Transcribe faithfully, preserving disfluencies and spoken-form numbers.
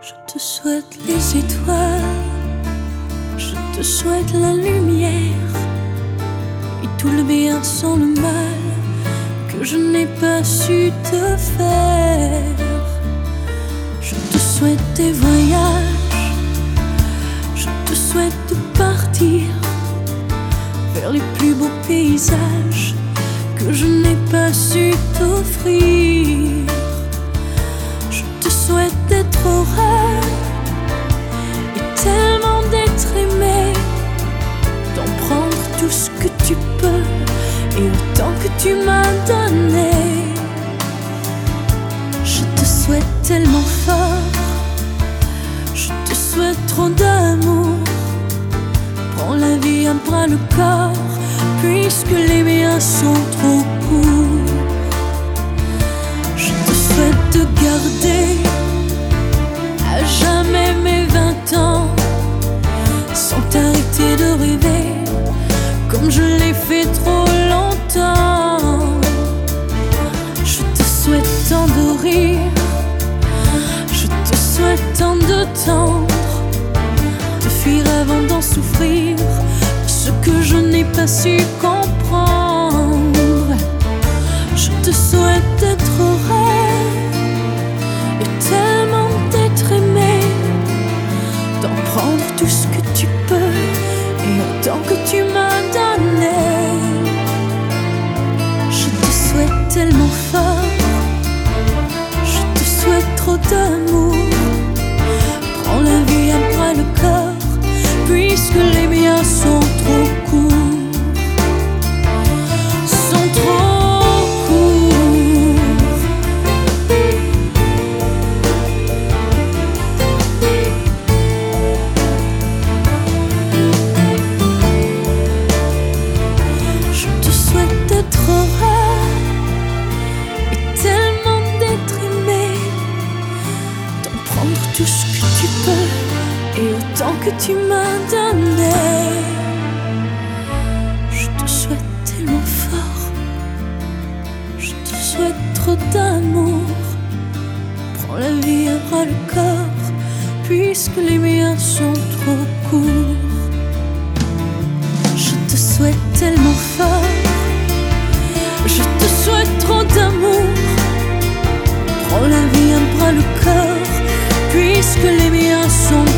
Je te souhaite les étoiles, je te souhaite la lumière et tout le bien sans le mal que je n'ai pas su te faire. Je te souhaite des voyages, je te souhaite de partir vers les plus beaux paysages que je n'ai pas su t'offrir. Je te souhaite d'être heureux et tellement d'être aimé, d'en prendre tout ce que tu peux et autant que tu m'as donné. Je te souhaite tellement fort, je te souhaite trop d'amour. Prends la vie à bras le corps, puisque les miens sont trop courts. Je te souhaite de garder à jamais mes vingt ans, sans t'arrêter de rêver comme je l'ai fait trop longtemps. Je te souhaite tant de rire, je te souhaite tant de tendre, de fuir avant d'en souffrir ce que je n'ai pas su comprendre. Je te souhaite d'être heureux et tellement d'être aimé, d'en prendre tout ce que tu peux et autant que tu m'as donné. Je te souhaite tellement fort, je te souhaite trop d'amour. Prends la vie à bras le corps, puisque les miens sont trop courts. Sont trop courts. Je te souhaite d'être heureux et tellement d'être aimé, d'en prendre tout ce que tu peux et autant que tu m'as donné. Je te souhaite tellement fort, je te souhaite trop d'amour. Prends la vie à bras le corps, puisque les miens sont trop courts. Je te souhaite tellement fort, je te souhaite trop d'amour. Prends la vie à bras le corps, puisque les miens sont